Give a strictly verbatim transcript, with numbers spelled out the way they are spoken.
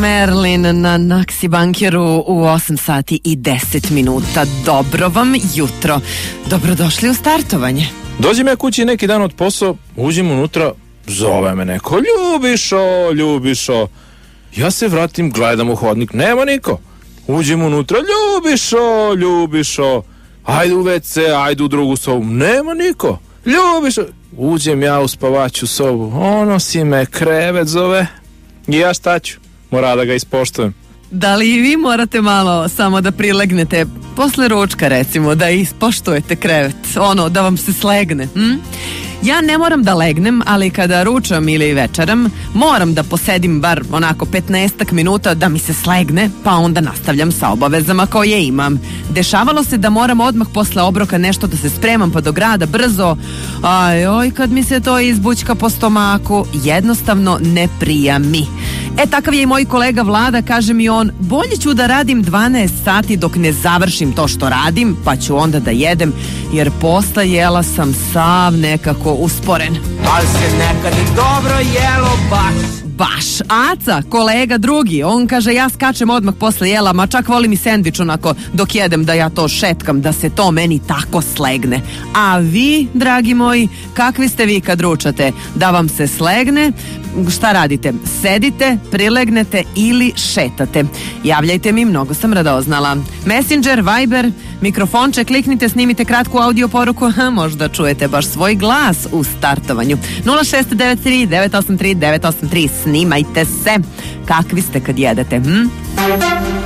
Merlin na Naksi Bankeru u osam sati i deset minuta. Dobro vam jutro. Dobrodošli u startovanje. Dođem ja kući neki dan od posla, uđem unutra, zove me neko, Ljubišo, Ljubišo. Ja se vratim, gledam u hodnik, nema niko. Uđem unutra, Ljubišo, Ljubišo. Ajde u ve ce, ajde u drugu sobu, nema niko. Ljubišo. Uđem ja u spavaću sobu, ono si me krevet zove. I ja šta ću? Mora da ga ispoštujem. Da li i vi morate malo samo da prilegnete posle ručka, recimo, da ispoštujete krevet, ono, da vam se slegne? Hm? Ja ne moram da legnem, ali kada ručam ili večeram, moram da posedim bar onako petnaestak minuta da mi se slegne, pa onda nastavljam sa obavezama koje imam. Dešavalo se da moram odmah posle obroka nešto da se spremam pa do grada brzo. Aj, oj, kad mi se to izbućka po stomaku, jednostavno ne prija mi. E, takav je i moj kolega Vlada, kaže mi on, bolje ću da radim dvanaest sati dok ne završim to što radim, pa ću onda da jedem, jer posle jela sam sav nekako usporen. Ali se nekad i dobro jelo baš. Baš, Aca, kolega drugi, on kaže ja skačem odmah posle jela, ma čak volim i sendvič onako dok jedem da ja to šetkam, da se to meni tako slegne. A vi, dragi moji, kakvi ste vi kad ručate? Da vam se slegne? Šta radite? Sedite, prilegnete ili šetate? Javljajte mi, mnogo sam radoznala. Messenger, Viber, mikrofonče, kliknite, snimite kratku audio poruku, a možda čujete baš svoj glas u startovanju. nula šest devet tri devet osam tri devet osam tri, snimajte se. Kakvi ste kad jedete? Hm?